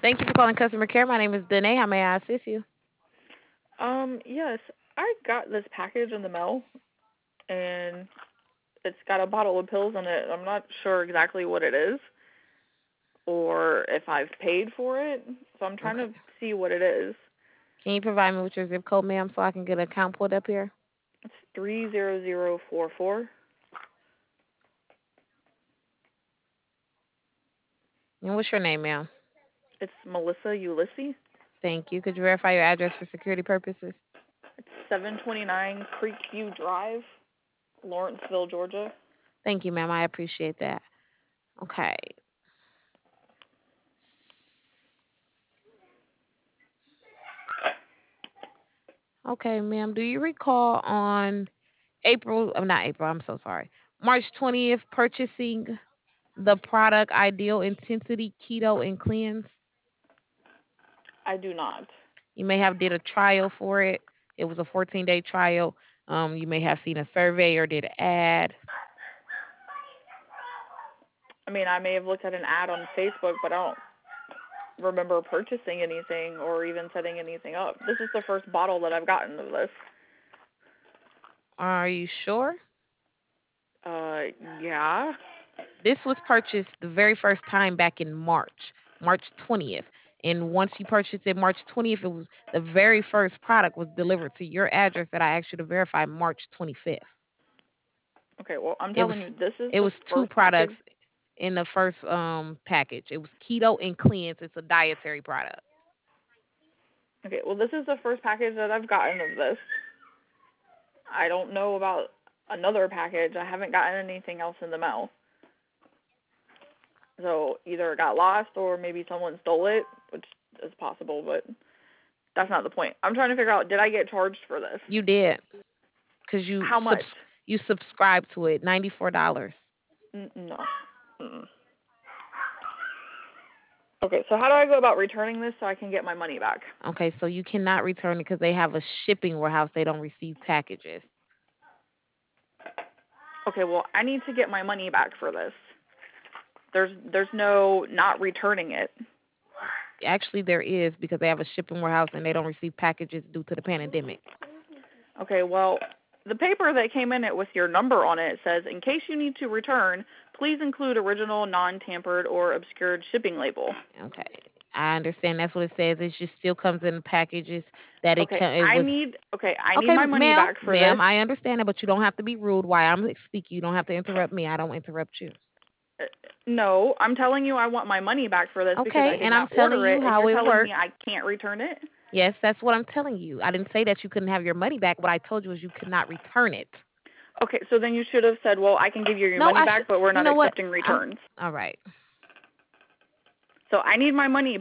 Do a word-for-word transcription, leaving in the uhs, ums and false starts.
Thank you for calling customer care. My name is Danae. How may I assist you? Um, yes, I got this package in the mail, and it's got a bottle of pills in it. I'm not sure exactly what it is or if I've paid for it, so I'm trying Okay. to see what it is. Can you provide me with your zip code, ma'am, so I can get an account pulled up here? It's three zero zero four four. And what's your name, ma'am? It's Melissa Ulysses. Thank you. Could you verify your address for security purposes? It's seven twenty-nine Creekview Drive, Lawrenceville, Georgia. Thank you, ma'am. I appreciate that. Okay. Okay, ma'am. Do you recall on April, I'm not April, I'm so sorry. March twentieth purchasing the product Ideal Intensity Keto and Cleanse? I do not. You may have did a trial for it. It was a fourteen day trial. Um, you may have seen a survey or did an ad. I mean, I may have looked at an ad on Facebook, but I don't remember purchasing anything or even setting anything up. This is the first bottle that I've gotten of this. Are you sure? Uh, yeah. This was purchased the very first time back in March, March twentieth. And once you purchased it March twentieth, it was the very first product was delivered to your address that I asked you to verify March twenty-fifth. Okay, well, I'm It was telling you, this is it the was two first package. products in the first um package. It was keto and cleanse. It's a dietary product. Okay, well, this is the first package that I've gotten of this. I don't know about another package. I haven't gotten anything else in the mail. So either it got lost or maybe someone stole it, which is possible, but that's not the point. I'm trying to figure out, did I get charged for this? You did because you How much? subs- you subscribed to it. Ninety four dollars. N- no. Mm-mm. Okay, so how do I go about returning this so I can get my money back? Okay, so you cannot return it because they have a shipping warehouse. They don't receive packages. Okay, well, I need to get my money back for this. There's there's no not returning it. Actually, there is because they have a shipping warehouse and they don't receive packages due to the pandemic. Okay, well, the paper that came in it with your number on it says, in case you need to return, please include original, non-tampered, or obscured shipping label. Okay, I understand that's what it says. It just still comes in packages that it Okay, can. It I was need okay, I need okay, my money ma'am, back for this. ma'am. I understand it, but you don't have to be rude while I'm speaking. You don't have to interrupt me. I don't interrupt you. Uh, No, I'm telling you I want my money back for this because I Okay, did and I'm not telling order you it, and how you're it telling me works. I can't return it. Yes, that's what I'm telling you. I didn't say that you couldn't have your money back. What I told you was you could not return it. Okay, so then you should have said, well, I can give you your No, money I should. back, but we're You not know what? accepting I'm returns. all right. So I need my money